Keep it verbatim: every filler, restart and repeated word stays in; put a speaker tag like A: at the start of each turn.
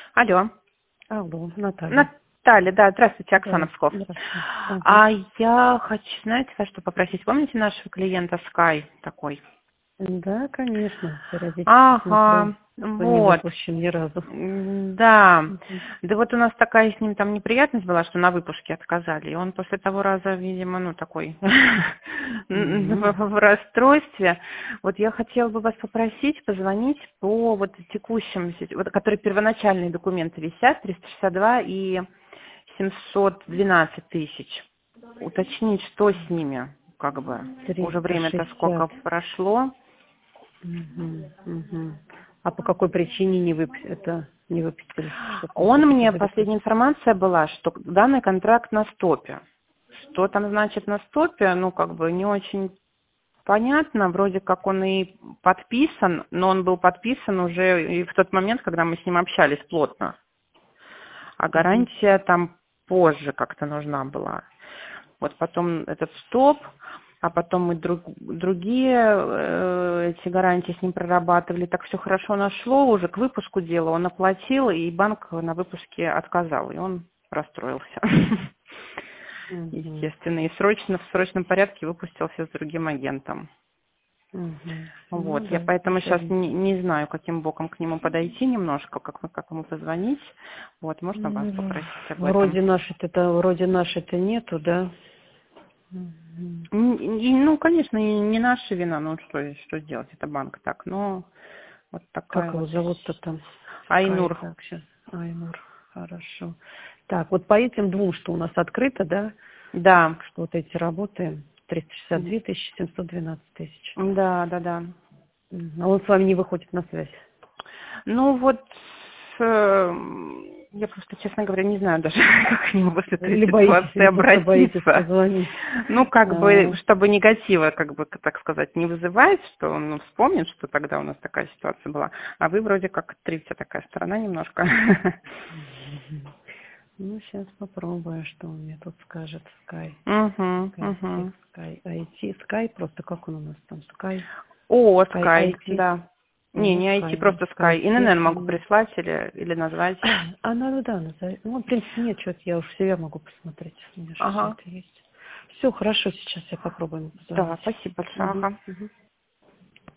A: Алло.
B: Алло, Наталья.
A: Наталья, да, здравствуйте, Оксана
B: Да,
A: Псков.
B: здравствуйте. Ага.
A: А я хочу, знаете, вас что попросить? Помните нашего клиента Sky такой?
B: Да, конечно, периодически смотрю,
A: Ага,
B: но не
A: вот.
B: выпущен ни разу.
A: М, Да.
B: Мгм.
A: Да вот у нас такая с ним там неприятность была, что на выпуске отказали. И он после того раза, видимо, ну такой в
B: Мгм.
A: в расстройстве. Вот я хотела бы вас попросить позвонить по вот текущим, вот, которые первоначальные документы висят, триста шестьдесят два и семьсот двенадцать тысяч. Уточнить, что с ними, как бы. Уже
B: триста
A: время-то
B: шестьдесят.
A: сколько прошло.
B: Мгм, мгм. А по какой причине не выпу- это не выпустили? Что-то
A: Он
B: все-таки
A: мне,
B: были.
A: последняя информация была, что данный контракт на стопе. Что там значит на стопе, ну, как бы не очень понятно. Вроде как он и подписан, но он был подписан уже и в тот момент, когда мы с ним общались плотно. А
B: Мгм.
A: гарантия там позже как-то нужна была. Вот потом этот стоп, а потом мы друг, другие э, эти гарантии с ним прорабатывали. Так все хорошо нашло, уже к выпуску дела он оплатил, и банк на выпуске отказал, и он расстроился.
B: Мгм.
A: Естественно, и срочно, в срочном порядке выпустился с другим агентом.
B: Мгм. Ну
A: Вот, я
B: да,
A: поэтому сейчас
B: печально.
A: не, не знаю, каким боком к нему подойти немножко, как, как ему позвонить. Вот, можно вас
B: Ну,
A: попросить об этом?
B: вроде нашей-то, вроде нашей-то нету, да? Мгм.
A: Н- и, ну, конечно, и не наша вина, ну что, что сделать, это банк так, но вот
B: Как
A: такая
B: его
A: вот
B: зовут-то там? Скай,
A: Айнур.
B: так, сейчас. Айнур. Хорошо. Так, вот по этим двум, что у нас открыто, да,
A: Да,
B: что вот эти работы, триста шестьдесят две тысячи, семьсот двенадцать тысяч.
A: да, да, да.
B: Мгм. А он с вами не выходит на связь?
A: Ну вот, э, я просто, честно говоря, не знаю даже, как к нему после той
B: Или боитесь,
A: ситуации
B: или просто боитесь
A: обратиться.
B: позвонить?
A: Ну, как бы,
B: А,
A: чтобы негатива, как бы, так сказать, не вызывать, что он ну, вспомнит, что тогда у нас такая ситуация была. А вы вроде как третья такая сторона немножко.
B: мгм. Ну, сейчас попробую, что он мне тут скажет. Sky.
A: Угу,
B: Sky Tech,
A: угу.
B: Sky ай ти. Sky, просто как он у нас там? Sky,
A: О,
B: Sky
A: Sky,
B: ай ти.
A: да. Не,
B: Ну,
A: не I T,
B: Sky, да,
A: просто
B: Sky
A: Sky. ин эн эн могу
B: Tech.
A: прислать или, или назвать.
B: А надо, да, назови. Ну, в принципе, нет, что-то я уж себя могу посмотреть. У меня же все
A: Ага.
B: это есть. Все, хорошо, сейчас я попробую ему
A: Да,
B: позвонить.
A: спасибо большое.
B: Угу,
A: Ага.
B: угу.